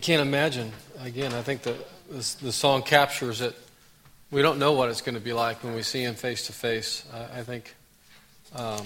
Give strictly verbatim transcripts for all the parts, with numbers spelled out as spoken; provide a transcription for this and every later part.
can't imagine. Again, I think the the song captures it. We don't know what it's going to be like when we see him face to face. I think um,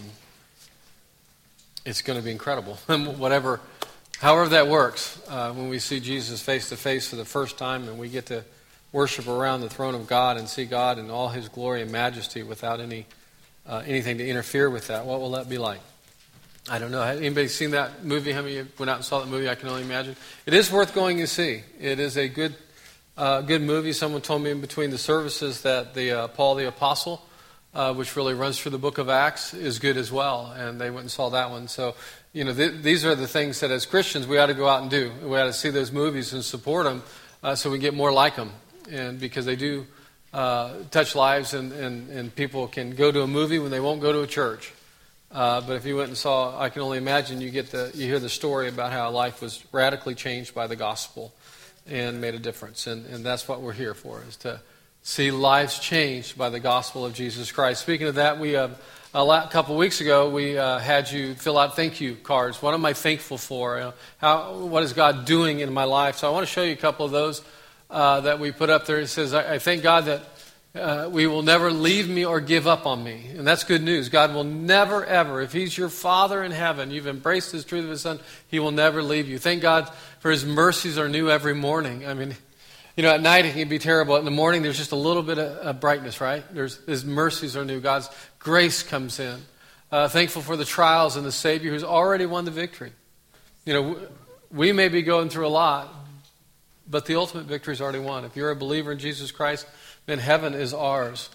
it's going to be incredible. Whatever, however that works, uh, when we see Jesus face to face for the first time, and we get to worship around the throne of God and see God in all His glory and majesty without any uh, anything to interfere with that. What will that be like? I don't know. Has anybody seen that movie? How many of you went out and saw that movie? I can only imagine. It is worth going to see. It is a good, uh, good movie. Someone told me in between the services that the uh, Paul the Apostle, uh, which really runs through the book of Acts, is good as well. And they went and saw that one. So, you know, th- these are the things that as Christians we ought to go out and do. We ought to see those movies and support them uh, so we get more like them. And because they do uh, touch lives, and, and, and people can go to a movie when they won't go to a church. Uh, but if you went and saw, I can only imagine you get the you hear the story about how life was radically changed by the gospel and made a difference. And, and that's what we're here for, is to see lives changed by the gospel of Jesus Christ. Speaking of that, we have, a lot, couple weeks ago, we uh, had you fill out thank you cards. What am I thankful for? You know, how, what is God doing in my life? So I want to show you a couple of those uh, that we put up there. It says, I, I thank God that Uh, we will never leave me or give up on me. And that's good news. God will never, ever, if He's your Father in heaven, you've embraced His truth of His Son, He will never leave you. Thank God for His mercies are new every morning. I mean, you know, at night it can be terrible. In the morning there's just a little bit of, of brightness, right? There's His mercies are new. God's grace comes in. Uh, thankful for the trials and the Savior who's already won the victory. You know, we may be going through a lot, but the ultimate victory is already won. If you're a believer in Jesus Christ, then heaven is ours.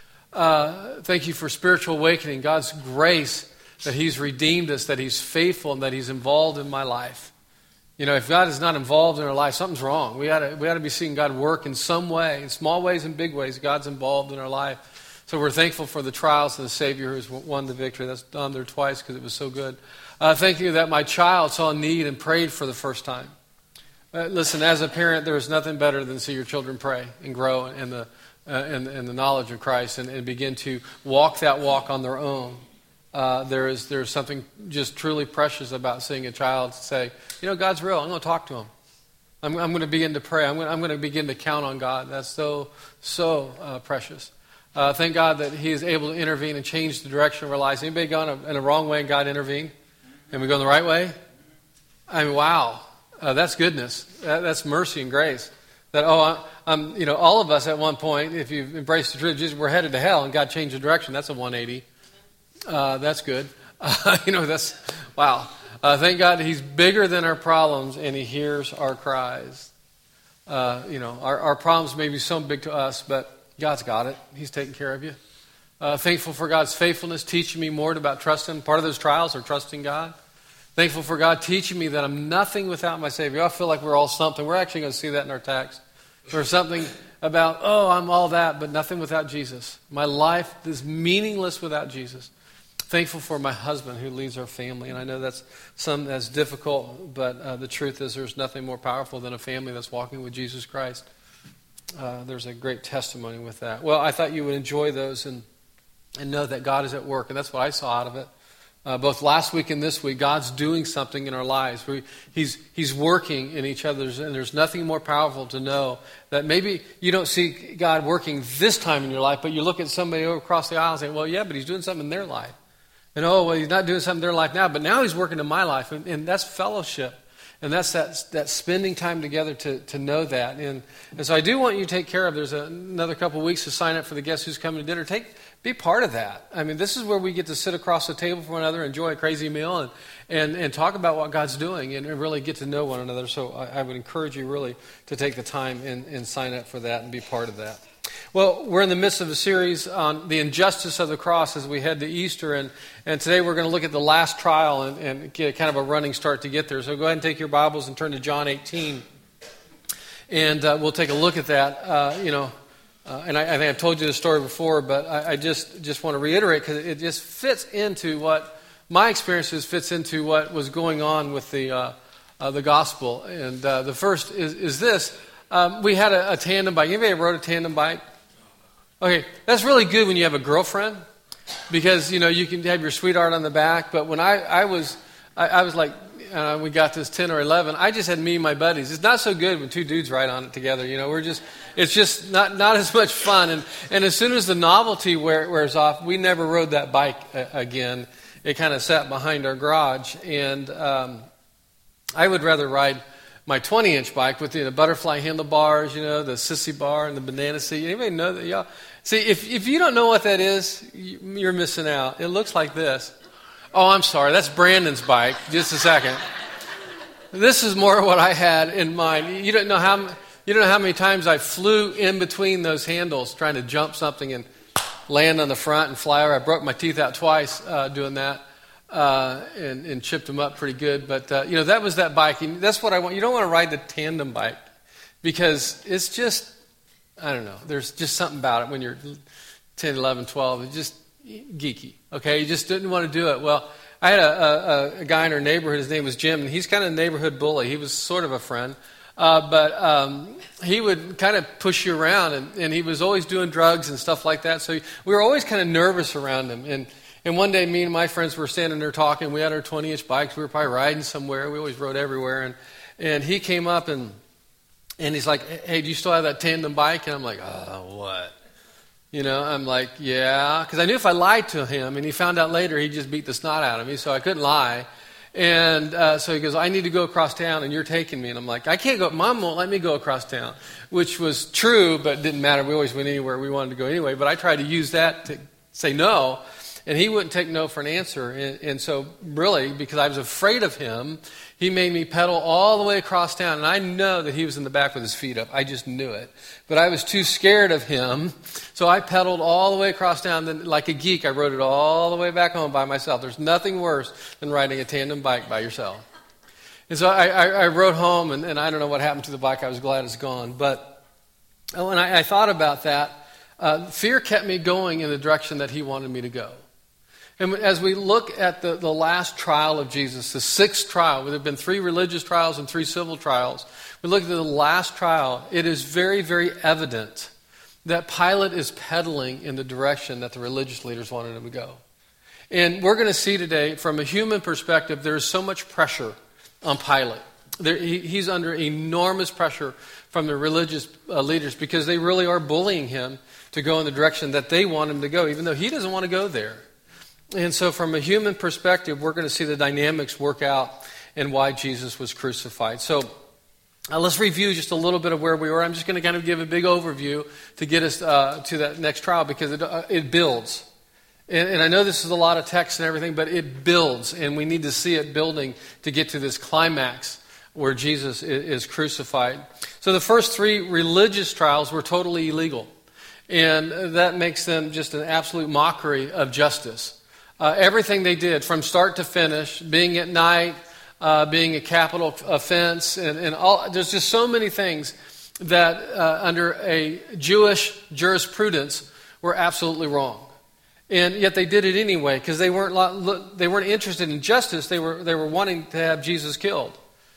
Uh, thank you for spiritual awakening. God's grace that He's redeemed us, that He's faithful, and that He's involved in my life. You know, if God is not involved in our life, something's wrong. We ought to, we ought to be seeing God work in some way, in small ways and big ways. God's involved in our life. So we're thankful for the trials and the Savior who's won the victory. That's done there twice because it was so good. Uh, thank you that my child saw a need and prayed for the first time. Uh, listen, as a parent, there is nothing better than to see your children pray and grow in the uh, in, in the knowledge of Christ and, and begin to walk that walk on their own. Uh, there is there's something just truly precious about seeing a child say, you know, God's real. I'm going to talk to Him. I'm, I'm going to begin to pray. I'm going, I'm going to begin to count on God. That's so, so uh, precious. Uh, thank God that He is able to intervene and change the direction of our lives. Anybody gone in a wrong way and God intervened? And we go in the right way? I mean, wow. Uh, that's goodness. That, that's mercy and grace. That, oh, I, I'm, you know, all of us at one point, if you've embraced the truth of Jesus, we're headed to hell and God changed the direction. That's a one eighty. Uh, that's good. Uh, you know, that's, wow. Uh, thank God that He's bigger than our problems and He hears our cries. Uh, you know, our, our problems may be so big to us, but God's got it. He's taking care of you. Uh, thankful for God's faithfulness, teaching me more about trusting. Part of those trials are trusting God. Thankful for God teaching me that I'm nothing without my Savior. I feel like we're all something. We're actually going to see that in our text. There's something about, oh, I'm all that, but nothing without Jesus. My life is meaningless without Jesus. Thankful for my husband who leads our family. And I know that's something that's difficult, but uh, the truth is there's nothing more powerful than a family that's walking with Jesus Christ. Uh, there's a great testimony with that. Well, I thought you would enjoy those and, and know that God is at work. And that's what I saw out of it. Uh, both last week and this week, God's doing something in our lives. We, he's, he's working in each other's, and there's nothing more powerful to know that maybe you don't see God working this time in your life, but you look at somebody over across the aisle and say, well, yeah, but He's doing something in their life. And oh, well, He's not doing something in their life now, but now He's working in my life. And, and that's fellowship. And that's that, that spending time together to, to know that. And, and so I do want you to take care of, there's a, another couple of weeks to sign up for the Guess Who's Coming to Dinner. Take Be part of that. I mean, this is where we get to sit across the table from one another, enjoy a crazy meal, and, and, and talk about what God's doing and really get to know one another. So I, I would encourage you really to take the time and, and sign up for that and be part of that. Well, we're in the midst of a series on the injustice of the cross as we head to Easter, and, and today we're going to look at the last trial and, and get kind of a running start to get there. So go ahead and take your Bibles and turn to John eighteen, and uh, we'll take a look at that. Uh, you know, uh, and I, I think I've told you this story before, but I, I just, just want to reiterate because it just fits into what my experiences fits into what was going on with the uh, uh, the gospel. And uh, the first is, is this. Um, we had a, a tandem bike. Anybody ever rode a tandem bike? Okay, that's really good when you have a girlfriend because, you know, you can have your sweetheart on the back. But when I, I was, I, I was like, uh, we got this ten or eleven, I just had me and my buddies. It's not so good when two dudes ride on it together. You know, we're just, it's just not, not as much fun. And, and as soon as the novelty wear, wears off, we never rode that bike uh, again. It kind of sat behind our garage. And um, I would rather ride my twenty-inch bike with the butterfly handlebars, you know, the sissy bar and the banana seat. Anybody know that? Y'all? See, if, if you don't know what that is, you're missing out. It looks like this. Oh, I'm sorry. That's Brandon's bike. Just a second. This is more what I had in mind. You don't know how you don't know how many times I flew in between those handles trying to jump something and land on the front and fly over. I broke my teeth out twice uh, doing that uh, and, and chipped them up pretty good. But, uh, you know, that was that bike. And that's what I want. You don't want to ride the tandem bike because it's just, I don't know, there's just something about it when you're ten, eleven, twelve. It's just geeky, okay? You just didn't want to do it. Well, I had a, a, a guy in our neighborhood. His name was Jim, and he's kind of a neighborhood bully. He was sort of a friend, uh, but um, he would kind of push you around, and, and he was always doing drugs and stuff like that. So we were always kind of nervous around him. And and one day, me and my friends were standing there talking. We had our twenty-inch bikes. We were probably riding somewhere. We always rode everywhere. And and he came up and and he's like, "Hey, do you still have that tandem bike?" And I'm like, "Oh, what?" You know, I'm like, yeah, because I knew if I lied to him, and he found out later, he'd just beat the snot out of me, so I couldn't lie. And uh, so he goes, I need to go across town, and you're taking me. And I'm like, I can't go. Mom won't let me go across town, which was true, but it didn't matter. We always went anywhere we wanted to go anyway. But I tried to use that to say no, and he wouldn't take no for an answer. And, and so really, because I was afraid of him, he made me pedal all the way across town. And I know that he was in the back with his feet up. I just knew it. But I was too scared of him. So I pedaled all the way across town. Then, like a geek, I rode it all the way back home by myself. There's nothing worse than riding a tandem bike by yourself. And so I, I, I rode home, and, and I don't know what happened to the bike. I was glad it's gone. But when I, I thought about that, uh, fear kept me going in the direction that he wanted me to go. And as we look at the, the last trial of Jesus, the sixth trial, there have been three religious trials and three civil trials. We look at the last trial, it is very, very evident that Pilate is pedaling in the direction that the religious leaders wanted him to go. And we're going to see today, from a human perspective, there is so much pressure on Pilate. There, he, he's under enormous pressure from the religious uh, leaders because they really are bullying him to go in the direction that they want him to go, even though he doesn't want to go there. And so from a human perspective, we're going to see the dynamics work out and why Jesus was crucified. So uh, let's review just a little bit of where we were. I'm just going to kind of give a big overview to get us uh, to that next trial because it, uh, it builds. And, and I know this is a lot of text and everything, but it builds, and we need to see it building to get to this climax where Jesus is, is crucified. So the first three religious trials were totally illegal, and that makes them just an absolute mockery of justice. Uh, everything they did from start to finish, being at night, uh, being a capital offense, and, and all, there's just so many things that uh, under a Jewish jurisprudence were absolutely wrong. And yet they did it anyway because they weren't they weren't interested in justice. They were they were wanting to have Jesus killed.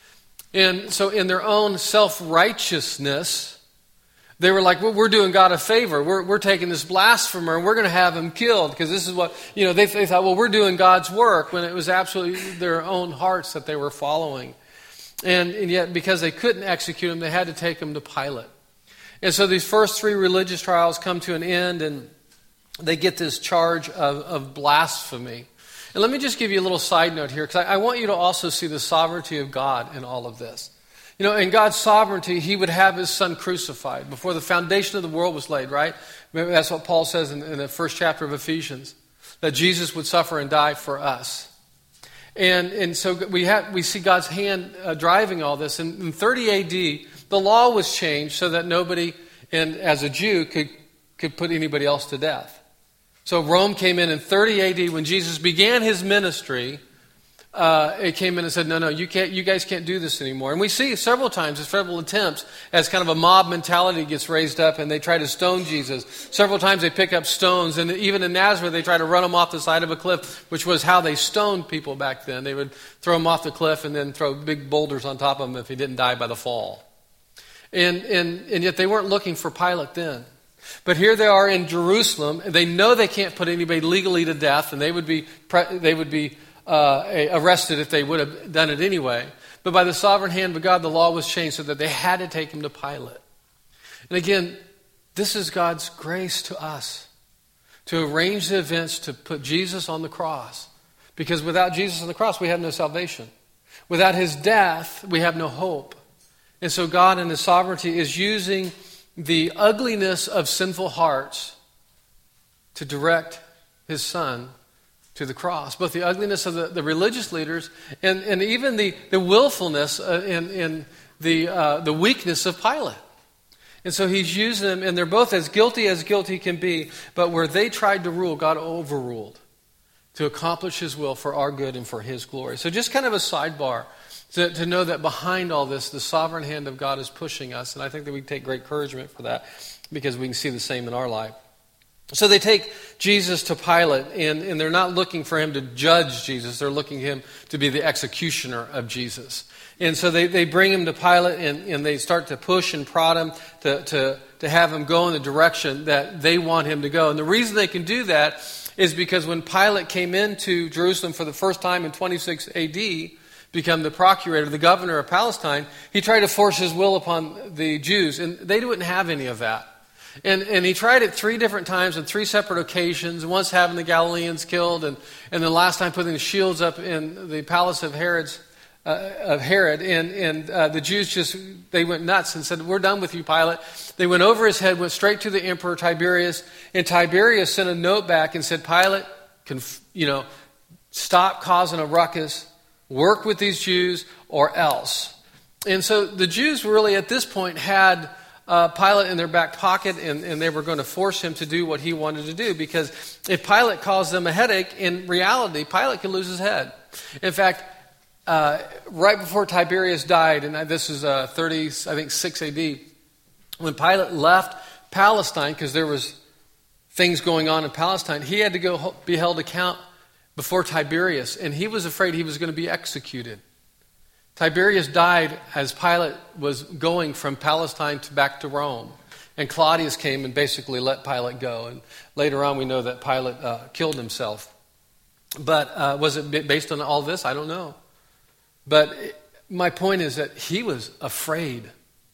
And so in their own self-righteousness, they were like, well, we're doing God a favor. We're, we're taking this blasphemer and we're going to have him killed because this is what, you know, they, they thought, well, we're doing God's work when it was absolutely their own hearts that they were following. And, and yet because they couldn't execute him, they had to take him to Pilate. And so these first three religious trials come to an end and they get this charge of, of blasphemy. And let me just give you a little side note here because I, I want you to also see the sovereignty of God in all of this. You know, in God's sovereignty, he would have his son crucified before the foundation of the world was laid, right? Maybe that's what Paul says in, in the first chapter of Ephesians, that Jesus would suffer and die for us. And and so we have we see God's hand uh, driving all this. And in thirty A D, the law was changed so that nobody, and as a Jew, could, could put anybody else to death. So Rome came in in thirty A D when Jesus began his ministry. Uh, it came in and said, no, no, you can't. You guys can't do this anymore. And we see several times, several attempts, as kind of a mob mentality gets raised up, and they try to stone Jesus. Several times they pick up stones, and even in Nazareth, they try to run him off the side of a cliff, which was how they stoned people back then. They would throw him off the cliff and then throw big boulders on top of him if he didn't die by the fall. And and and yet they weren't looking for Pilate then. But here they are in Jerusalem. And they know they can't put anybody legally to death, and they would be they would be. uh, arrested if they would have done it anyway. But by the sovereign hand of God, the law was changed so that they had to take him to Pilate. And again, this is God's grace to us, to arrange the events to put Jesus on the cross. Because without Jesus on the cross, we have no salvation. Without his death, we have no hope. And so God in his sovereignty is using the ugliness of sinful hearts to direct his son to the cross. Both the ugliness of the, the religious leaders and, and even the, the willfulness uh, in, in the, uh, the weakness of Pilate. And so he's using them, and they're both as guilty as guilty can be, but where they tried to rule, God overruled to accomplish his will for our good and for his glory. So just kind of a sidebar to, to know that behind all this, the sovereign hand of God is pushing us. And I think that we take great encouragement for that because we can see the same in our life. So they take Jesus to Pilate, and, and they're not looking for him to judge Jesus. They're looking him to be the executioner of Jesus. And so they, they bring him to Pilate, and, and they start to push and prod him to, to, to have him go in the direction that they want him to go. And the reason they can do that is because when Pilate came into Jerusalem for the first time in twenty-six A D, become the procurator, the governor of Palestine, he tried to force his will upon the Jews, and they wouldn't have any of that. And and he tried it three different times on three separate occasions, once having the Galileans killed, and, and the last time putting the shields up in the palace of Herod's, uh, of Herod. And, and uh, the Jews just, they went nuts and said, we're done with you, Pilate. They went over his head, went straight to the emperor Tiberius, and Tiberius sent a note back and said, Pilate, conf- you know, stop causing a ruckus, work with these Jews or else. And so the Jews really at this point had Uh, Pilate in their back pocket, and, and they were going to force him to do what he wanted to do, because if Pilate caused them a headache, in reality, Pilate could lose his head. In fact, uh, right before Tiberius died, and this is uh, thirty, I think six A D, when Pilate left Palestine, because there was things going on in Palestine, he had to go be held account before Tiberius, and he was afraid he was going to be executed. Tiberius died as Pilate was going from Palestine to back to Rome. And Claudius came and basically let Pilate go. And later on we know that Pilate uh, killed himself. But uh, was it based on all this? I don't know. But my point is that he was afraid.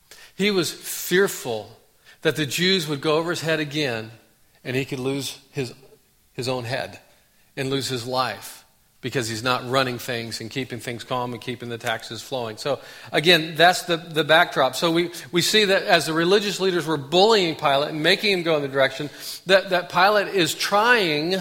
He was fearful that the Jews would go over his head again and he could lose his, his own head and lose his life, because he's not running things and keeping things calm and keeping the taxes flowing. So again, that's the, the backdrop. So we, we see that as the religious leaders were bullying Pilate and making him go in the direction, that, that Pilate is trying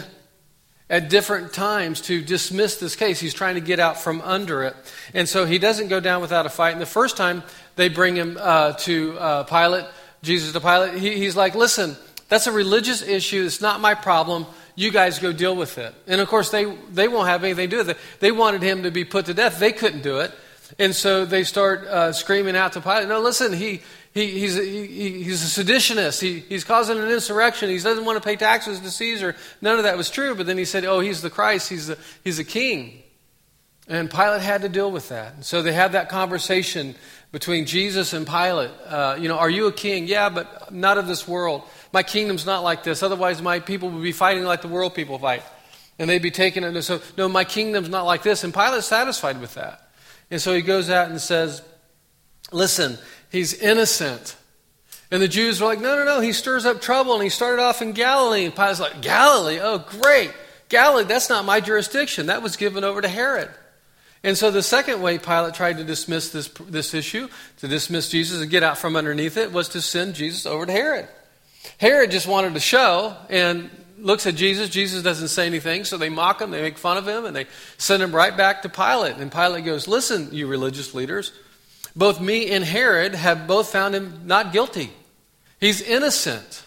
at different times to dismiss this case. He's trying to get out from under it. And so he doesn't go down without a fight. And the first time they bring him uh, to uh, Pilate, Jesus to Pilate, he, he's like, listen, that's a religious issue. It's not my problem. You guys go deal with it. And of course, they, they won't have anything to do with it. They wanted him to be put to death. They couldn't do it. And so they start uh, screaming out to Pilate, no, listen, he, he, he's, a, he, he's a seditionist. He, he's causing an insurrection. He doesn't want to pay taxes to Caesar. None of that was true. But then he said, oh, he's the Christ. He's the, he's a king. And Pilate had to deal with that. And so they had that conversation between Jesus and Pilate. Uh, you know, are you a king? Yeah, but not of this world. My kingdom's not like this. Otherwise, my people would be fighting like the world people fight. And they'd be taking it. So, no, my kingdom's not like this. And Pilate's satisfied with that. And so he goes out and says, listen, he's innocent. And the Jews were like, no, no, no, he stirs up trouble. And he started off in Galilee. And Pilate's like, Galilee? Oh, great. Galilee, that's not my jurisdiction. That was given over to Herod. And so the second way Pilate tried to dismiss this, this issue, to dismiss Jesus and get out from underneath it, was to send Jesus over to Herod. Herod just wanted to show and looks at Jesus. Jesus doesn't say anything, so they mock him, they make fun of him, and they send him right back to Pilate. And Pilate goes, listen, you religious leaders, both me and Herod have both found him not guilty. He's innocent.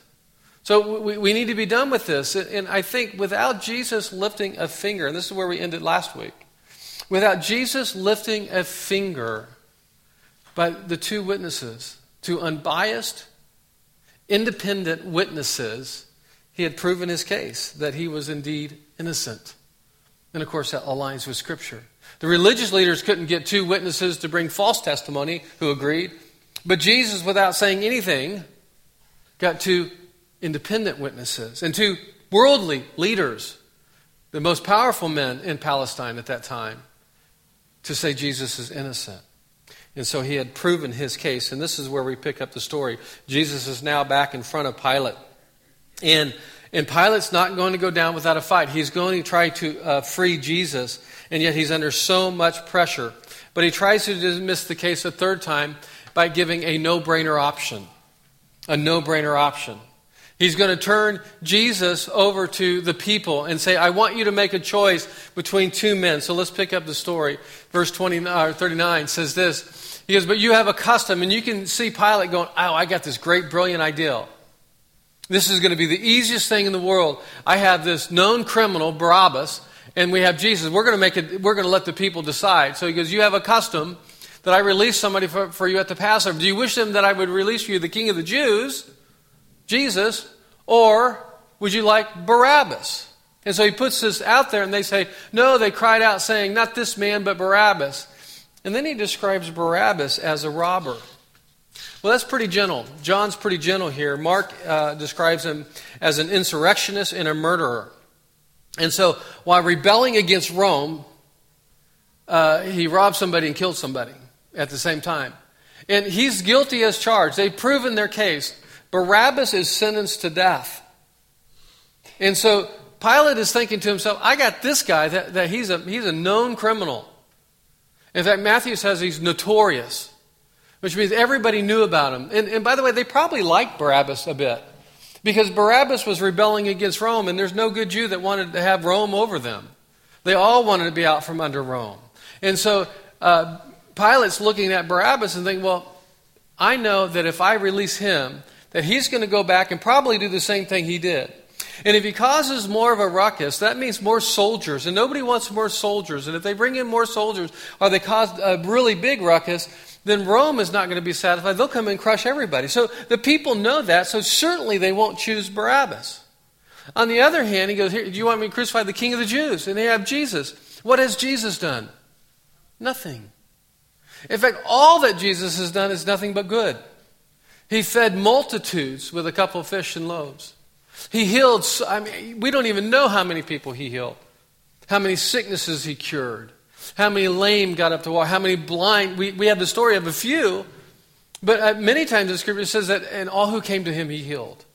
So we, we need to be done with this. And I think without Jesus lifting a finger, and this is where we ended last week, without Jesus lifting a finger by the two witnesses, two unbiased, independent witnesses, he had proven his case that he was indeed innocent. And of course, that aligns with Scripture. The religious leaders couldn't get two witnesses to bring false testimony who agreed. But Jesus, without saying anything, got two independent witnesses and two worldly leaders the most powerful men in Palestine at that time, to say Jesus is innocent. And so he had proven his case. And this is where we pick up the story. Jesus is now back in front of Pilate. And, and Pilate's not going to go down without a fight. He's going to try to uh, free Jesus. And yet he's under so much pressure. But he tries to dismiss the case a third time by giving a no-brainer option. A no-brainer option. He's going to turn Jesus over to the people and say, I want you to make a choice between two men. So let's pick up the story. Verse twenty, uh, thirty-nine says this. He goes, but you have a custom. And you can see Pilate going, oh, I got this great, brilliant idea. This is going to be the easiest thing in the world. I have this known criminal, Barabbas, and we have Jesus. We're going to make it. We're going to let the people decide. So he goes, you have a custom that I release somebody for, for you at the Passover. Do you wish them that I would release for you the King of the Jews, Jesus, or would you like Barabbas? And so he puts this out there and they say, no, they cried out saying, not this man, but Barabbas. And then he describes Barabbas as a robber. Well, that's pretty gentle. John's pretty gentle here. Mark uh, describes him as an insurrectionist and a murderer. And so while rebelling against Rome, uh, he robbed somebody and killed somebody at the same time. And he's guilty as charged. They've proven their case. Barabbas is sentenced to death. And so Pilate is thinking to himself, I got this guy, that, that he's a he's a known criminal. In fact, Matthew says he's notorious, which means everybody knew about him. And, and by the way, they probably liked Barabbas a bit, because Barabbas was rebelling against Rome, and there's no good Jew that wanted to have Rome over them. They all wanted to be out from under Rome. And so uh, Pilate's looking at Barabbas and thinking, well, I know that if I release him, that he's going to go back and probably do the same thing he did. And if he causes more of a ruckus, that means more soldiers. And nobody wants more soldiers. And if they bring in more soldiers, or they cause a really big ruckus, then Rome is not going to be satisfied. They'll come and crush everybody. So the people know that, so certainly they won't choose Barabbas. On the other hand, he goes, here, do you want me to crucify the King of the Jews? And they have Jesus. What has Jesus done? Nothing. In fact, all that Jesus has done is nothing but good. He fed multitudes with a couple of fish and loaves. He healed, I mean, we don't even know how many people he healed. How many sicknesses he cured. How many lame got up to walk. How many blind. We, we have the story of a few. But uh, many times the scripture says that, and all who came to him he healed.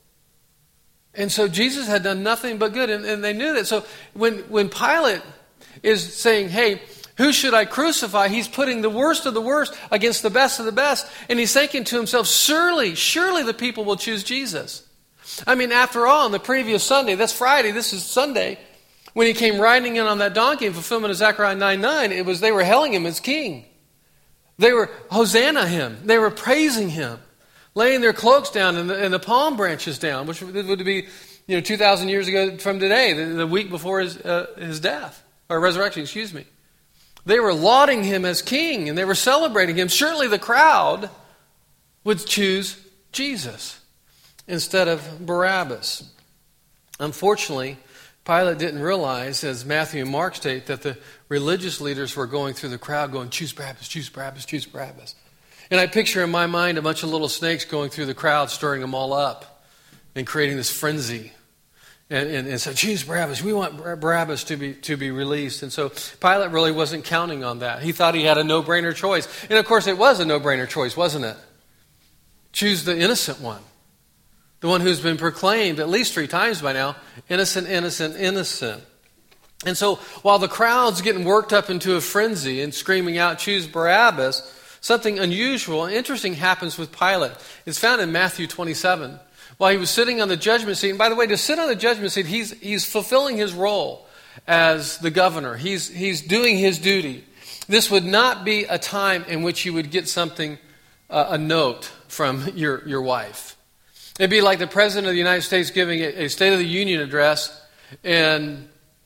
And so Jesus had done nothing but good. And, and they knew that. So when, when Pilate is saying, hey, who should I crucify? He's putting the worst of the worst against the best of the best. And he's thinking to himself, surely, surely the people will choose Jesus. I mean, after all, on the previous Sunday, that's Friday, this is Sunday, when he came riding in on that donkey in fulfillment of Zechariah nine nine, it was they were hailing him as king. They were Hosanna him. They were praising him, laying their cloaks down and the, and the palm branches down, which would be, you know, two thousand years ago from today, the, the week before his, uh, his death, or resurrection, excuse me. They were lauding him as king, and they were celebrating him. Certainly the crowd would choose Jesus instead of Barabbas. Unfortunately, Pilate didn't realize, as Matthew and Mark state, that the religious leaders were going through the crowd going, choose Barabbas, choose Barabbas, choose Barabbas. And I picture in my mind a bunch of little snakes going through the crowd, stirring them all up and creating this frenzy. And, and, and so, choose Barabbas. We want Barabbas to be to be released. And so Pilate really wasn't counting on that. He thought he had a no-brainer choice. And of course, it was a no-brainer choice, wasn't it? Choose the innocent one. The one who's been proclaimed at least three times by now, innocent, innocent, innocent. And so while the crowd's getting worked up into a frenzy and screaming out, choose Barabbas, something unusual and interesting happens with Pilate. It's found in Matthew twenty-seven. While he was sitting on the judgment seat, and by the way, to sit on the judgment seat, he's, he's fulfilling his role as the governor. He's, he's doing his duty. This would not be a time in which you would get something, uh, a note from your, your wife. It'd be like the President of the United States giving a State of the Union address and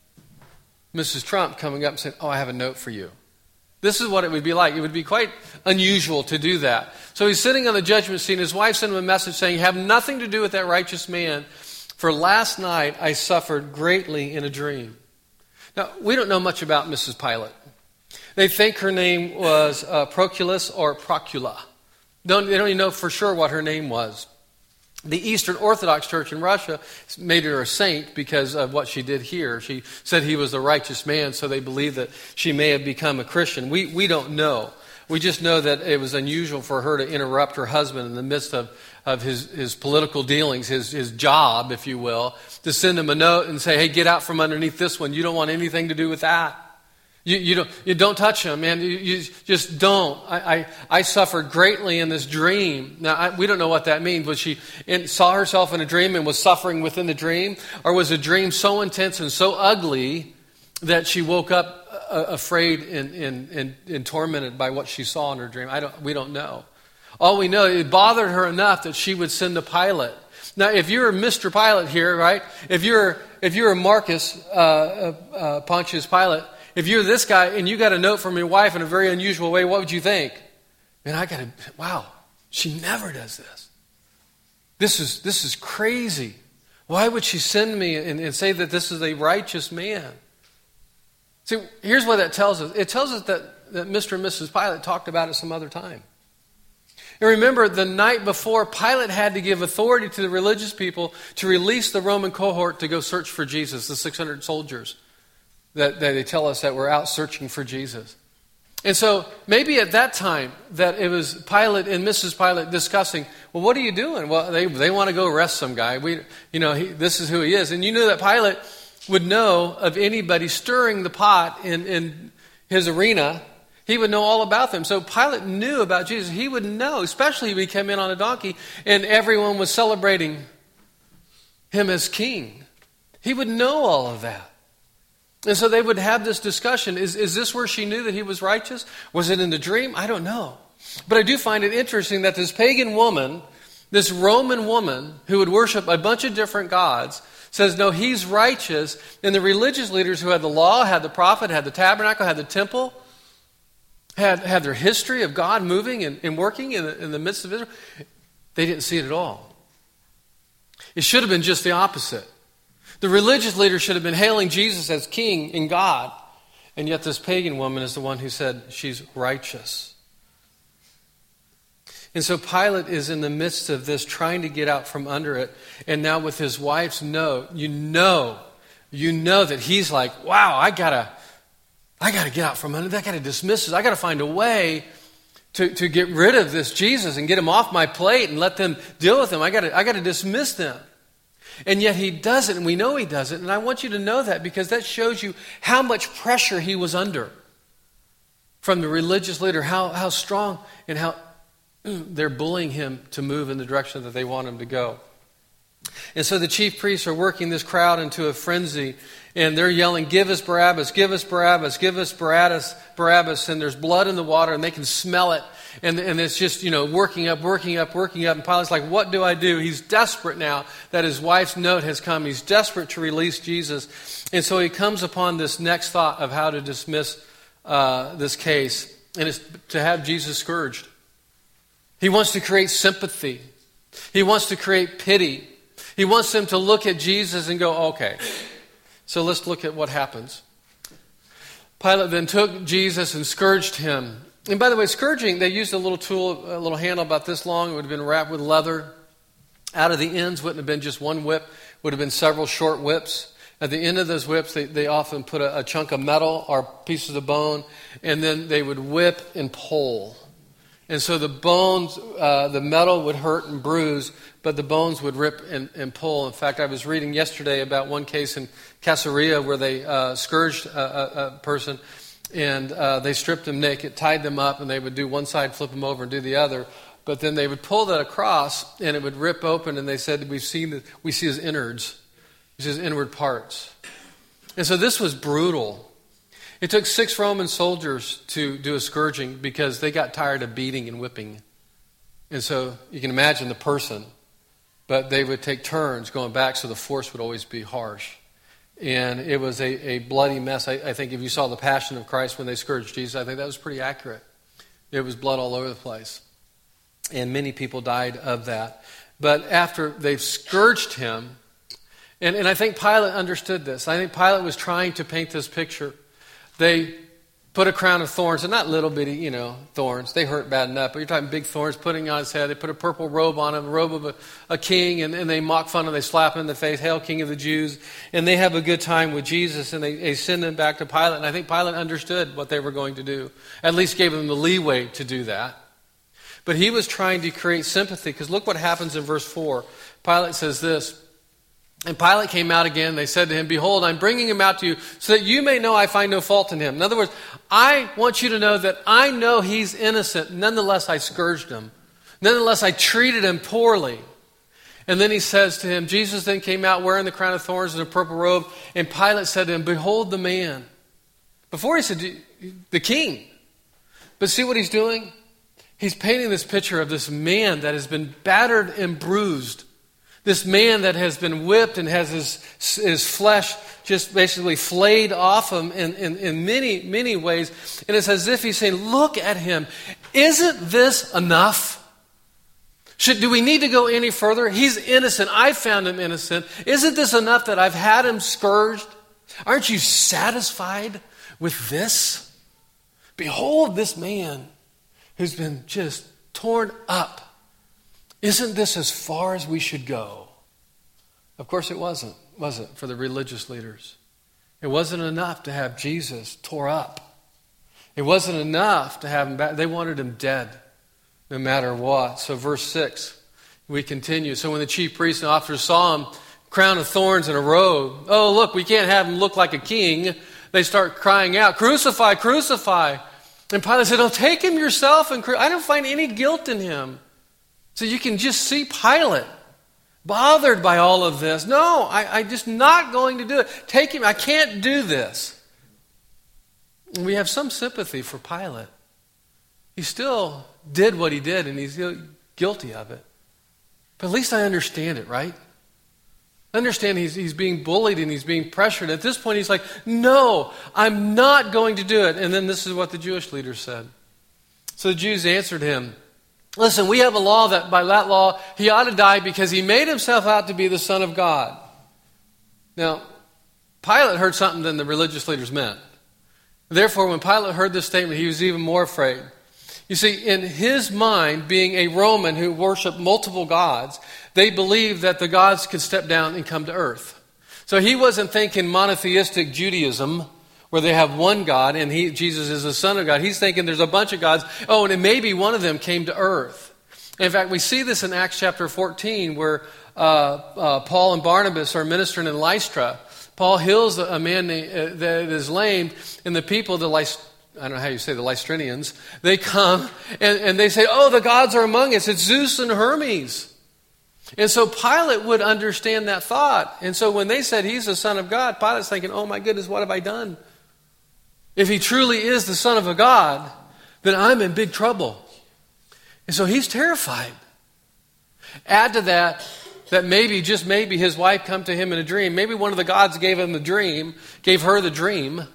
Missus Trump coming up and saying, oh, I have a note for you. This is what it would be like. It would be quite unusual to do that. So he's sitting on the judgment seat, and his wife sent him a message saying, have nothing to do with that righteous man, for last night I suffered greatly in a dream. Now, we don't know much about Missus Pilate. They think her name was uh, Proculus or Procula. Don't, they don't even know for sure what her name was. The Eastern Orthodox Church in Russia made her a saint because of what she did here. She said he was a righteous man, so they believe that she may have become a Christian. We we don't know. We just know that it was unusual for her to interrupt her husband in the midst of, of his, his political dealings, his, his job, if you will, to send him a note and say, hey, get out from underneath this one. You don't want anything to do with that. You, you don't you don't touch him, man. You, you just don't. I, I I suffered greatly in this dream. Now I, we don't know what that means. Was she in, saw herself in a dream and was suffering within the dream, or was the dream so intense and so ugly that she woke up uh, afraid and, and and and tormented by what she saw in her dream? I don't. We don't know. All we know, it bothered her enough that she would send a Pilate. Now, if you're Mister Pilate here, right? If you're if you're Marcus uh, uh, uh, Pontius Pilate. If you're this guy and you got a note from your wife in a very unusual way, what would you think? Man, I got to, wow, she never does this. This is this is crazy. Why would she send me and, and say that this is a righteous man? See, here's what that tells us. It tells us that, that Mister and Missus Pilate talked about it some other time. And remember, the night before, Pilate had to give authority to the religious people to release the Roman cohort to go search for Jesus, the six hundred soldiers. That, that they tell us that we're out searching for Jesus. And so maybe at that time that it was Pilate and Missus Pilate discussing, well, what are you doing? Well, they they want to go arrest some guy. We, you know, he, this is who he is. And you knew that Pilate would know of anybody stirring the pot in, in his arena. He would know all about them. So Pilate knew about Jesus. He would know, especially if he came in on a donkey and everyone was celebrating him as king. He would know all of that. And so they would have this discussion. Is, is this where she knew that he was righteous? Was it in the dream? I don't know. But I do find it interesting that this pagan woman, this Roman woman who would worship a bunch of different gods, says, no, he's righteous. And the religious leaders who had the law, had the prophet, had the tabernacle, had the temple, had, had their history of God moving and, and working in the, in the midst of Israel, they didn't see it at all. It should have been just the opposite. The religious leaders should have been hailing Jesus as king and God. And yet this pagan woman is the one who said she's righteous. And so Pilate is in the midst of this, trying to get out from under it. And now with his wife's note, you know, you know that he's like, wow, I gotta, I gotta get out from under that. I gotta dismiss this. I gotta find a way to, to get rid of this Jesus and get him off my plate and let them deal with him. I gotta, I gotta dismiss them. And yet he does it, and we know he does it. And I want you to know that because that shows you how much pressure he was under from the religious leader, how, how strong and how they're bullying him to move in the direction that they want him to go. And so the chief priests are working this crowd into a frenzy, and they're yelling, give us Barabbas, give us Barabbas, give us Barabbas, Barabbas. And there's blood in the water, and they can smell it. And, and it's just, you know, working up, working up, working up. And Pilate's like, what do I do? He's desperate now that his wife's note has come. He's desperate to release Jesus. And so he comes upon this next thought of how to dismiss uh, this case. And it's to have Jesus scourged. He wants to create sympathy. He wants to create pity. He wants them to look at Jesus and go, okay, so let's look at what happens. Pilate then took Jesus and scourged him. And by the way, scourging, they used a little tool, a little handle about this long. It would have been wrapped with leather. Out of the ends wouldn't have been just one whip. Would have been several short whips. At the end of those whips, they, they often put a, a chunk of metal or pieces of bone, and then they would whip and pull. And so the bones, uh, the metal would hurt and bruise, but the bones would rip and, and pull. In fact, I was reading yesterday about one case in Caesarea where they uh, scourged a, a, a person, and uh, they stripped them naked, tied them up, and they would do one side, flip them over, and do the other. But then they would pull that across, and it would rip open, and they said, we've seen the, we see his innards, his inward parts. And so this was brutal. It took six Roman soldiers to do a scourging because they got tired of beating and whipping. And so you can imagine the person, but they would take turns going back, so the force would always be harsh. And it was a, a bloody mess. I, I think if you saw the Passion of Christ when they scourged Jesus, I think that was pretty accurate. There was blood all over the place. And many people died of that. But after they've scourged him, and, and I think Pilate understood this. I think Pilate was trying to paint this picture. They put a crown of thorns, and not little bitty, you know, thorns. They hurt bad enough, but you're talking big thorns putting on his head. They put a purple robe on him, a robe of a, a king, and, and they mock fun him. They slap him in the face, "Hail, King of the Jews." And they have a good time with Jesus, and they, they send him back to Pilate. And I think Pilate understood what they were going to do, at least gave them the leeway to do that. But he was trying to create sympathy, because look what happens in verse four. Pilate says this, "And Pilate came out again. They said to him, 'Behold, I'm bringing him out to you so that you may know I find no fault in him.'" In other words, I want you to know that I know he's innocent. Nonetheless, I scourged him. Nonetheless, I treated him poorly. And then he says to him, Jesus then came out wearing the crown of thorns and a purple robe. And Pilate said to him, "Behold the man." Before he said, "the king." But see what he's doing? He's painting this picture of this man that has been battered and bruised. This man that has been whipped and has his, his flesh just basically flayed off him in, in, in many, many ways. And it's as if he's saying, look at him. Isn't this enough? Should, do we need to go any further? He's innocent. I found him innocent. Isn't this enough that I've had him scourged? Aren't you satisfied with this? Behold this man who's been just torn up. Isn't this as far as we should go? Of course it wasn't, was it, for the religious leaders? It wasn't enough to have Jesus tore up. It wasn't enough to have him back. They wanted him dead, no matter what. So verse six, we continue. "So when the chief priests and officers saw him, crown of thorns and a robe, 'Oh, look, we can't have him look like a king,' they start crying out, 'Crucify, crucify.' And Pilate said, 'Oh, take him yourself. And cru- I don't find any guilt in him.'" So you can just see Pilate bothered by all of this. "No, I, I'm just not going to do it. Take him. I can't do this." And we have some sympathy for Pilate. He still did what he did, and he's guilty of it. But at least I understand it, right? I understand he's, he's being bullied and he's being pressured. At this point, he's like, "No, I'm not going to do it." And then this is what the Jewish leaders said. So the Jews answered him, "Listen, we have a law that by that law he ought to die because he made himself out to be the Son of God." Now, Pilate heard something than the religious leaders meant. Therefore, when Pilate heard this statement, he was even more afraid. You see, in his mind, being a Roman who worshiped multiple gods, they believed that the gods could step down and come to earth. So he wasn't thinking monotheistic Judaism, where they have one God and he, Jesus is the Son of God. He's thinking there's a bunch of gods. Oh, and maybe one of them came to earth. In fact, we see this in Acts chapter fourteen, where uh, uh, Paul and Barnabas are ministering in Lystra. Paul heals a man that is lame, and the people, the Lys- I don't know how you say the Lystrinians, they come and, and they say, "Oh, the gods are among us. It's Zeus and Hermes." And so Pilate would understand that thought. And so when they said he's the Son of God, Pilate's thinking, "Oh my goodness, what have I done? If he truly is the Son of a God, then I'm in big trouble." And so he's terrified. Add to that, that maybe, just maybe, his wife come to him in a dream. Maybe one of the gods gave him the dream, gave her the dream,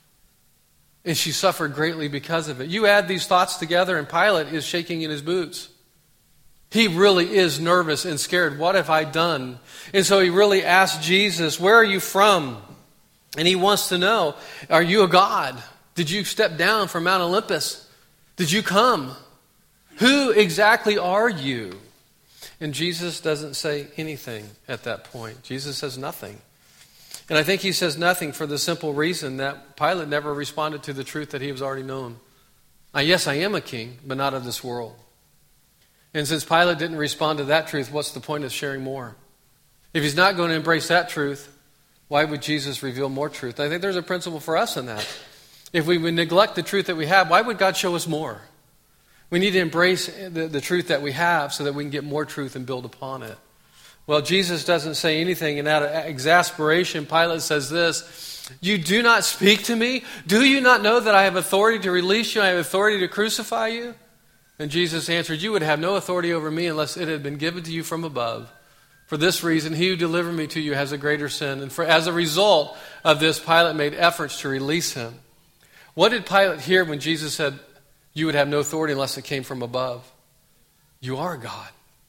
and she suffered greatly because of it. You add these thoughts together, and Pilate is shaking in his boots. He really is nervous and scared. What have I done? And so he really asks Jesus, "Where are you from?" And he wants to know, are you a god? Did you step down from Mount Olympus? Did you come? Who exactly are you? And Jesus doesn't say anything at that point. Jesus says nothing. And I think he says nothing for the simple reason that Pilate never responded to the truth that he was already known. Now, yes, I am a king, but not of this world. And since Pilate didn't respond to that truth, what's the point of sharing more? If he's not going to embrace that truth, why would Jesus reveal more truth? I think there's a principle for us in that. If we would neglect the truth that we have, why would God show us more? We need to embrace the, the truth that we have so that we can get more truth and build upon it. Well, Jesus doesn't say anything, and out of exasperation, Pilate says this, "You do not speak to me? Do you not know that I have authority to release you? I have authority to crucify you?" And Jesus answered, "You would have no authority over me unless it had been given to you from above. For this reason, he who delivered me to you has a greater sin." And for as a result of this, Pilate made efforts to release him. What did Pilate hear when Jesus said, "You would have no authority unless it came from above"? You are God.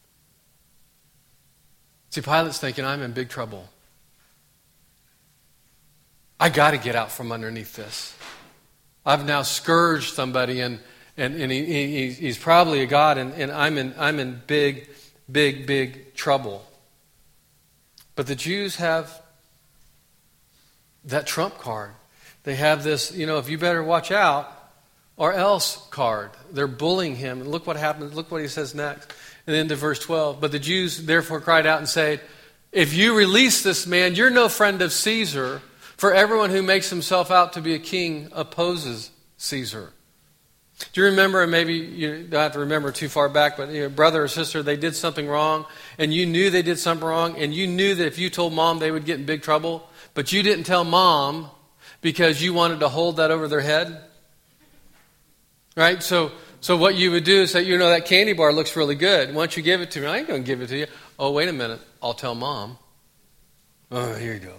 See, Pilate's thinking, I'm in big trouble. I got to get out from underneath this. I've now scourged somebody, and and, and he, he, he's probably a god, and, and I'm in I'm in big, big, big trouble. But the Jews have that trump card. They have this, you know, if you better watch out or else card. They're bullying him. And look what happens. Look what he says next. And then to verse twelve. But the Jews therefore cried out and said, if you release this man, you're no friend of Caesar. For everyone who makes himself out to be a king opposes Caesar. Do you remember, and maybe you don't have to remember too far back, but your brother or sister, they did something wrong, and you knew they did something wrong, and you knew that if you told mom, they would get in big trouble, but you didn't tell mom because you wanted to hold that over their head? Right? So so what you would do is say, you know, that candy bar looks really good. Why don't you give it to me? I ain't going to give it to you. Oh, wait a minute. I'll tell mom. Oh, here you go.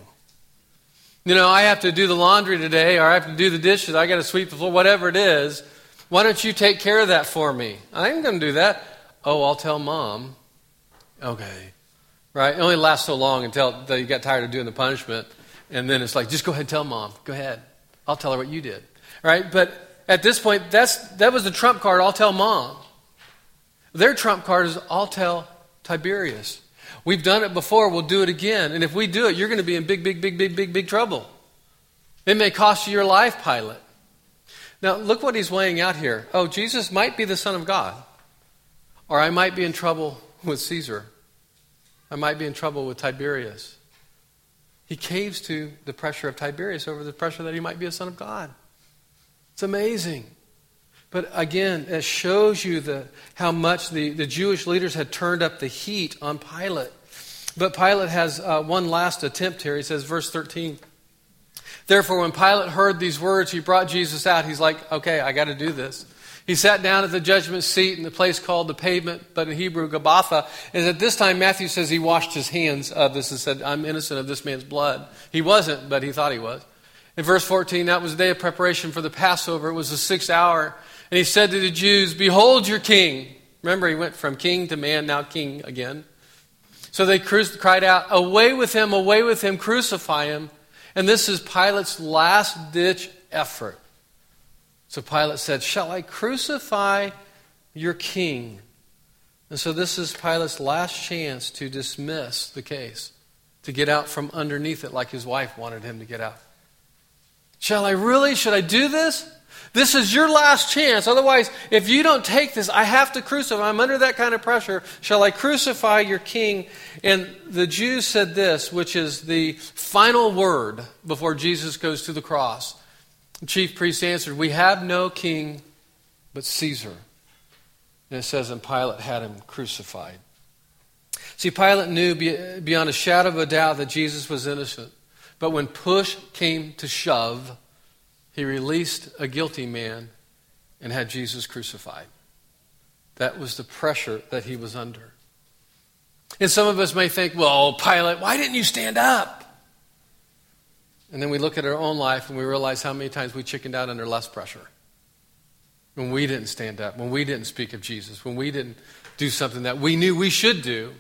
You know, I have to do the laundry today, or I have to do the dishes. I got to sweep the floor, whatever it is. Why don't you take care of that for me? I ain't going to do that. Oh, I'll tell mom. Okay. Right? It only lasts so long until, until you got tired of doing the punishment. And then it's like, just go ahead and tell mom. Go ahead. I'll tell her what you did. Right? But at this point, that's that was the trump card. I'll tell mom. Their trump card is I'll tell Tiberius. We've done it before. We'll do it again. And if we do it, you're going to be in big, big, big, big, big, big trouble. It may cost you your life, Pilate. Now, look what he's weighing out here. Oh, Jesus might be the Son of God. Or I might be in trouble with Caesar. I might be in trouble with Tiberius. He caves to the pressure of Tiberius over the pressure that he might be a son of God. It's amazing. But again, it shows you the, how much the, the Jewish leaders had turned up the heat on Pilate. But Pilate has uh, one last attempt here. He says, verse thirteen, therefore when Pilate heard these words, he brought Jesus out. He's like, okay, I got to do this. He sat down at the judgment seat in the place called the Pavement, but in Hebrew, Gabbatha. And at this time, Matthew says he washed his hands of this and said, I'm innocent of this man's blood. He wasn't, but he thought he was. In verse fourteen, that was the day of preparation for the Passover. It was the sixth hour. And he said to the Jews, behold your king. Remember, he went from king to man, now king again. So they cried out, away with him, away with him, crucify him. And this is Pilate's last-ditch effort. So Pilate said, shall I crucify your king? And so this is Pilate's last chance to dismiss the case, to get out from underneath it like his wife wanted him to get out. Shall I really? Should I do this? This is your last chance. Otherwise, if you don't take this, I have to crucify. I'm under that kind of pressure. Shall I crucify your king? And the Jews said this, which is the final word before Jesus goes to the cross. The chief priest answered, we have no king but Caesar. And it says, and Pilate had him crucified. See, Pilate knew beyond a shadow of a doubt that Jesus was innocent. But when push came to shove, he released a guilty man and had Jesus crucified. That was the pressure that he was under. And some of us may think, well, Pilate, why didn't you stand up? And then we look at our own life and we realize how many times we chickened out under less pressure. When we didn't stand up, when we didn't speak of Jesus, when we didn't do something that we knew we should do.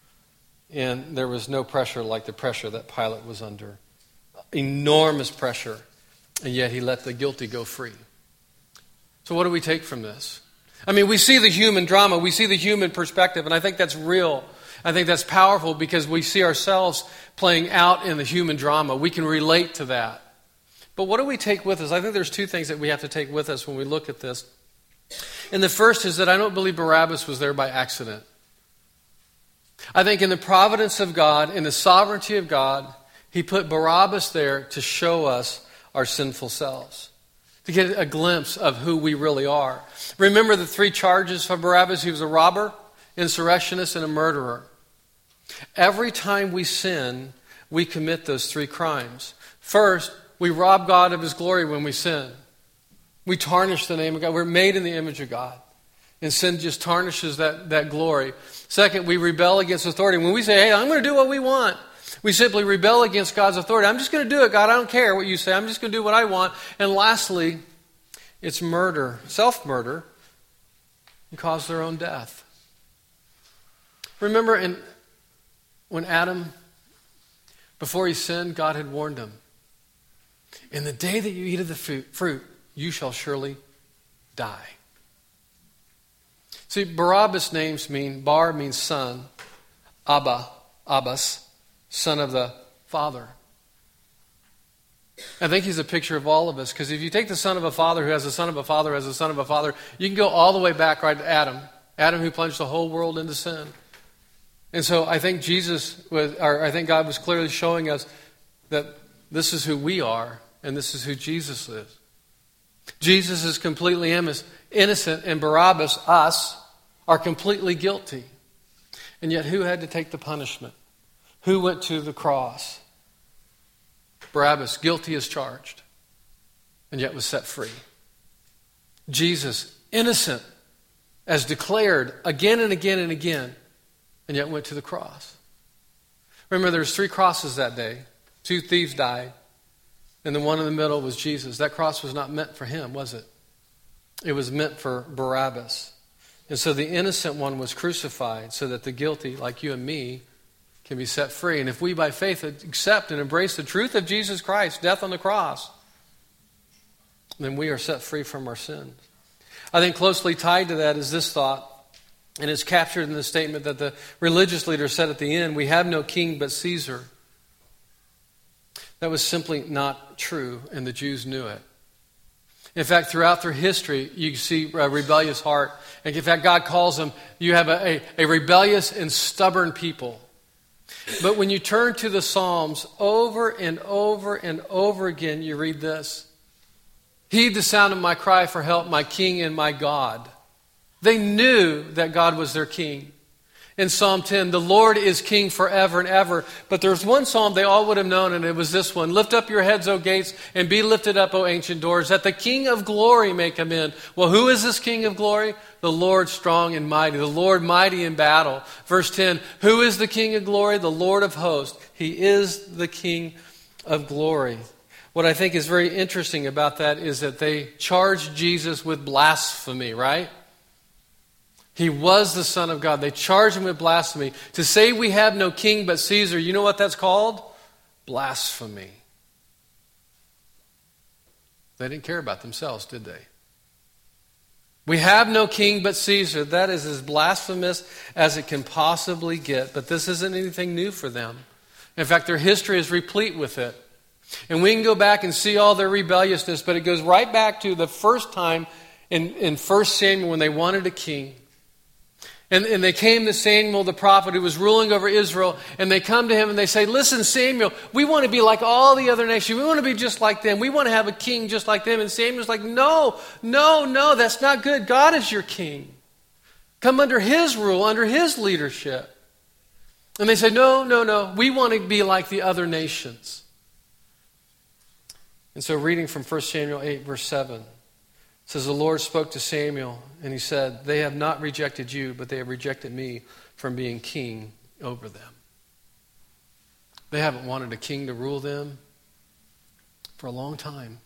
And there was no pressure like the pressure that Pilate was under. Enormous pressure. And yet he let the guilty go free. So what do we take from this? I mean, we see the human drama. We see the human perspective. And I think that's real. I think that's powerful because we see ourselves playing out in the human drama. We can relate to that. But what do we take with us? I think there's two things that we have to take with us when we look at this. And the first is that I don't believe Barabbas was there by accident. I think in the providence of God, in the sovereignty of God, he put Barabbas there to show us our sinful selves, to get a glimpse of who we really are. Remember the three charges for Barabbas? He was a robber, insurrectionist, and a murderer. Every time we sin, we commit those three crimes. First, we rob God of his glory when we sin. We tarnish the name of God. We're made in the image of God. And sin just tarnishes that, that glory. Second, we rebel against authority. When we say, hey, I'm going to do what we want, we simply rebel against God's authority. I'm just going to do it, God. I don't care what you say. I'm just going to do what I want. And lastly, it's murder, self-murder, and cause their own death. Remember in, when Adam, before he sinned, God had warned him. In the day that you eat of the fruit, you shall surely die. See, Barabbas' names mean, Bar means son, Abba, Abbas, son of the Father. I think he's a picture of all of us, because if you take the son of a father who has a son of a father who has a son of a father, you can go all the way back right to Adam. Adam who plunged the whole world into sin. And so I think Jesus was, or I think God was clearly showing us that this is who we are and this is who Jesus is. Jesus is completely innocent, and Barabbas, us, are completely guilty. And yet who had to take the punishment? Who went to the cross? Barabbas, guilty as charged, and yet was set free. Jesus, innocent as declared again and again and again, and yet went to the cross. Remember, there was three crosses that day. Two thieves died, and the one in the middle was Jesus. That cross was not meant for him, was it? It was meant for Barabbas. And so the innocent one was crucified so that the guilty, like you and me, can be set free. And if we by faith accept and embrace the truth of Jesus Christ, death on the cross, then we are set free from our sins. I think closely tied to that is this thought, and it's captured in the statement that the religious leader said at the end, we have no king but Caesar. That was simply not true, and the Jews knew it. In fact, throughout their history, you see a rebellious heart. And in fact, God calls them, you have a, a, a rebellious and stubborn people. But when you turn to the Psalms, over and over and over again, you read this. Heed the sound of my cry for help, my King and my God. They knew that God was their King. In Psalm ten, the Lord is King forever and ever. But there's one psalm they all would have known, and it was this one. Lift up your heads, O gates, and be lifted up, O ancient doors, that the King of glory may come in. Well, who is this King of glory? The Lord strong and mighty, the Lord mighty in battle. Verse ten, who is the King of glory? The Lord of hosts. He is the King of glory. What I think is very interesting about that is that they charged Jesus with blasphemy, right? He was the Son of God. They charged him with blasphemy. To say we have no king but Caesar, you know what that's called? Blasphemy. They didn't care about themselves, did they? We have no king but Caesar. That is as blasphemous as it can possibly get. But this isn't anything new for them. In fact, their history is replete with it. And we can go back and see all their rebelliousness, but it goes right back to the first time in, in First Samuel when they wanted a king. And, and they came to Samuel the prophet who was ruling over Israel, and they come to him and they say, listen, Samuel, we want to be like all the other nations. We want to be just like them. We want to have a king just like them. And Samuel's like, no, no, no, that's not good. God is your king. Come under his rule, under his leadership. And they say, no, no, no, we want to be like the other nations. And so reading from First Samuel eight, verse seven, it says, the Lord spoke to Samuel, and he said, they have not rejected you, but they have rejected me from being king over them. They haven't wanted a king to rule them for a long time.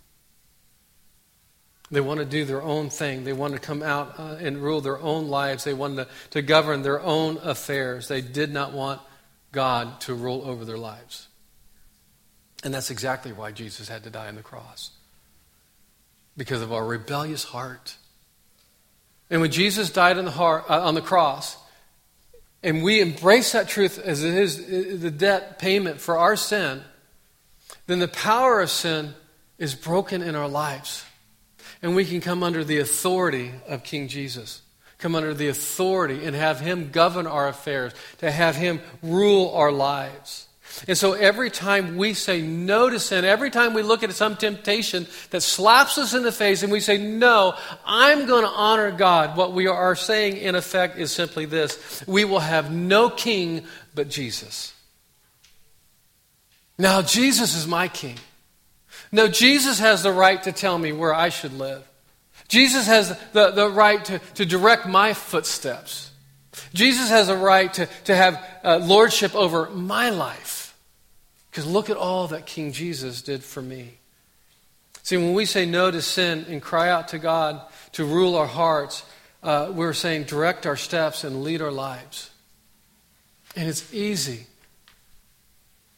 They want to do their own thing. They want to come out uh, and rule their own lives. They wanted to, to govern their own affairs. They did not want God to rule over their lives. And that's exactly why Jesus had to die on the cross. Because of our rebellious heart. And when Jesus died on the, heart, uh, on the cross, and we embrace that truth as it is the debt payment for our sin, then the power of sin is broken in our lives. And we can come under the authority of King Jesus. Come under the authority and have him govern our affairs, to have him rule our lives. And so every time we say no to sin, every time we look at some temptation that slaps us in the face and we say, no, I'm going to honor God, what we are saying in effect is simply this: we will have no king but Jesus. Now Jesus is my king. No, Jesus has the right to tell me where I should live. Jesus has the, the right to, to direct my footsteps. Jesus has a right to, to have uh, lordship over my life. Because look at all that King Jesus did for me. See, when we say no to sin and cry out to God to rule our hearts, uh, we're saying direct our steps and lead our lives. And it's easy.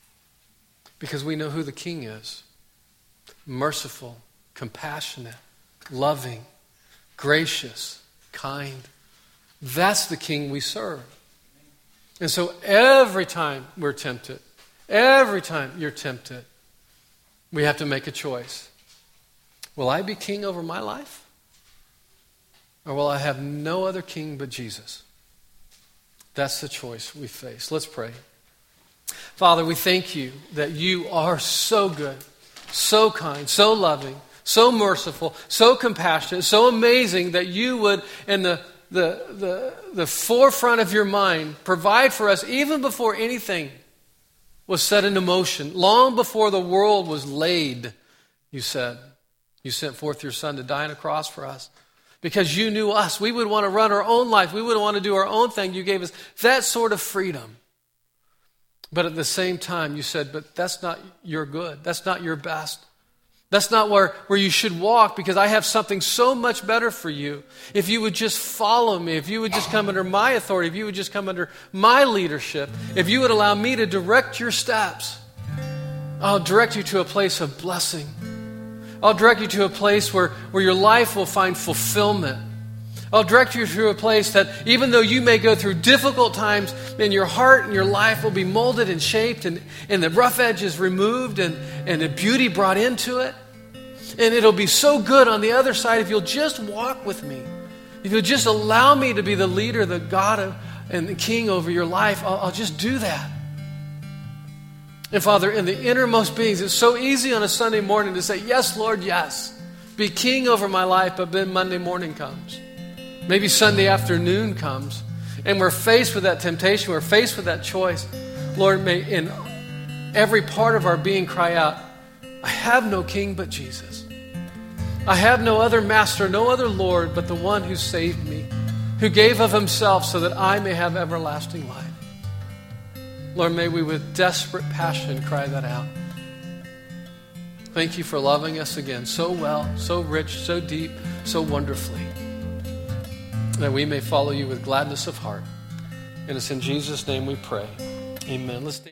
Because we know who the King is. Merciful, compassionate, loving, gracious, kind. That's the King we serve. And so every time we're tempted, every time you're tempted, we have to make a choice. Will I be king over my life? Or will I have no other king but Jesus? That's the choice we face. Let's pray. Father, we thank you that you are so good, so kind, so loving, so merciful, so compassionate, so amazing that you would, in the, the, the, the forefront of your mind, provide for us even before anything was set into motion. Long before the world was laid, you said, you sent forth your Son to die on a cross for us. Because you knew us. We would want to run our own life. We would want to do our own thing. You gave us that sort of freedom. But at the same time, you said, but that's not your good. That's not your best. That's not where, where you should walk, because I have something so much better for you. If you would just follow me, if you would just come under my authority, if you would just come under my leadership, if you would allow me to direct your steps, I'll direct you to a place of blessing. I'll direct you to a place where, where your life will find fulfillment. I'll direct you to a place that even though you may go through difficult times, then your heart and your life will be molded and shaped, and, and the rough edges removed, and, and the beauty brought into it. And it'll be so good on the other side if you'll just walk with me. If you'll just allow me to be the leader, the God of, and the King over your life, I'll, I'll just do that. And Father, in the innermost beings, it's so easy on a Sunday morning to say, yes, Lord, yes. Be king over my life, but then Monday morning comes. Maybe Sunday afternoon comes. And we're faced with that temptation. We're faced with that choice. Lord, may in every part of our being cry out, I have no king but Jesus. I have no other master, no other Lord, but the one who saved me, who gave of himself so that I may have everlasting life. Lord, may we with desperate passion cry that out. Thank you for loving us again so well, so rich, so deep, so wonderfully, that we may follow you with gladness of heart. And it's in Jesus' name we pray. Amen. Let's